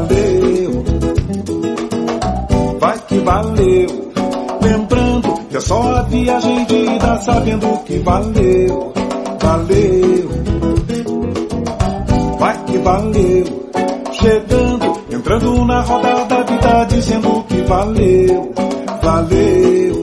valeu. Vai que valeu. Lembrando que é só a viagem de ida, sabendo que valeu. Valeu. Vai que valeu. Chegando, entrando na roda da vida, dizendo que valeu. Valeu.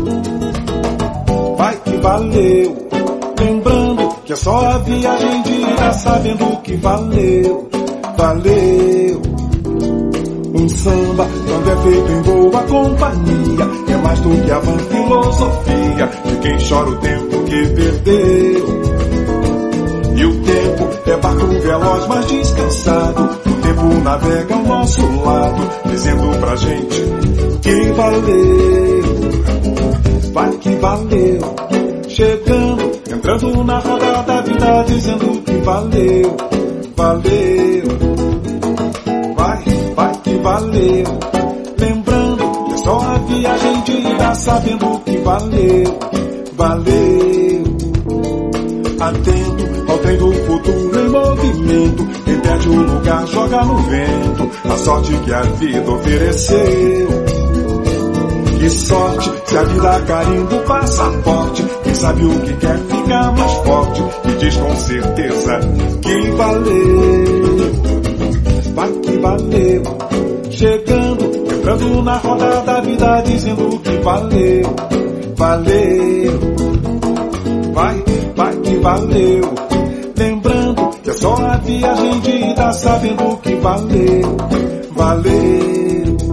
Vai que valeu. Lembrando que é só a viagem de ida, sabendo que valeu. Valeu. Um samba, quando é feito em boa companhia, é mais do que a vã filosofia de quem chora o tempo que perdeu. E o tempo é barco veloz, mas descansado. O tempo navega ao nosso lado, dizendo pra gente que valeu. Vai que valeu. Chegando, entrando na roda da vida, dizendo que valeu. Valeu. Vai que valeu. Lembrando que é só a viagem de ida, sabendo que valeu. Valeu. Atento ao trem do futuro em movimento. Quem perde o lugar joga no vento a sorte que a vida ofereceu. Que sorte se a vida carimba o passaporte. Quem sabe o que quer ficar mais forte e diz com certeza que valeu. Vai que valeu. Chegando, entrando na roda da vida, dizendo que valeu. Valeu. Vai que valeu. Lembrando que é só a viagem de ida, sabendo que valeu. Valeu.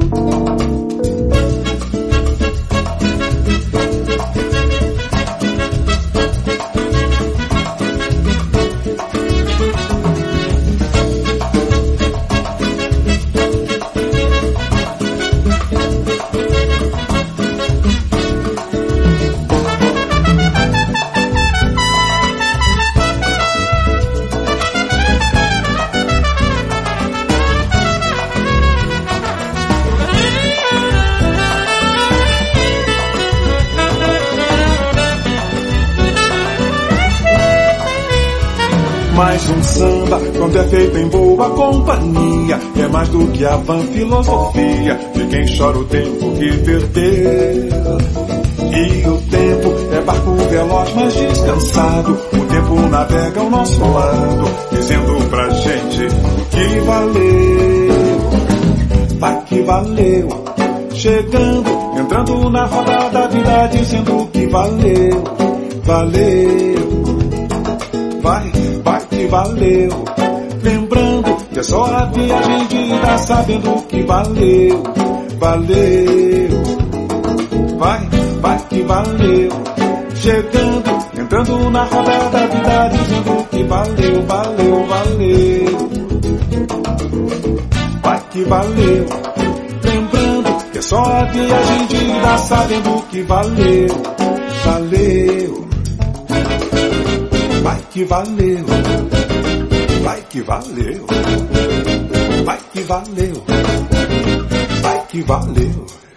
Mais um samba, quando é feito em boa companhia, é mais do que a vã filosofia de quem chora o tempo que perdeu. E o tempo é barco veloz, mas descansado. O tempo navega ao nosso lado, dizendo pra gente que valeu. Vai que valeu. Chegando, entrando na roda da vida, dizendo que valeu. Valeu. Vai que valeu. Lembrando que é só a viagem de ida, sabendo que valeu. Valeu. Vai que valeu. Chegando, entrando na roda da vida, dizendo que valeu. Valeu. Vai que valeu. Lembrando que é só a viagem de ida, sabendo que valeu. Valeu. Vai que valeu. Vai que valeu. Vai que valeu. Vai que valeu.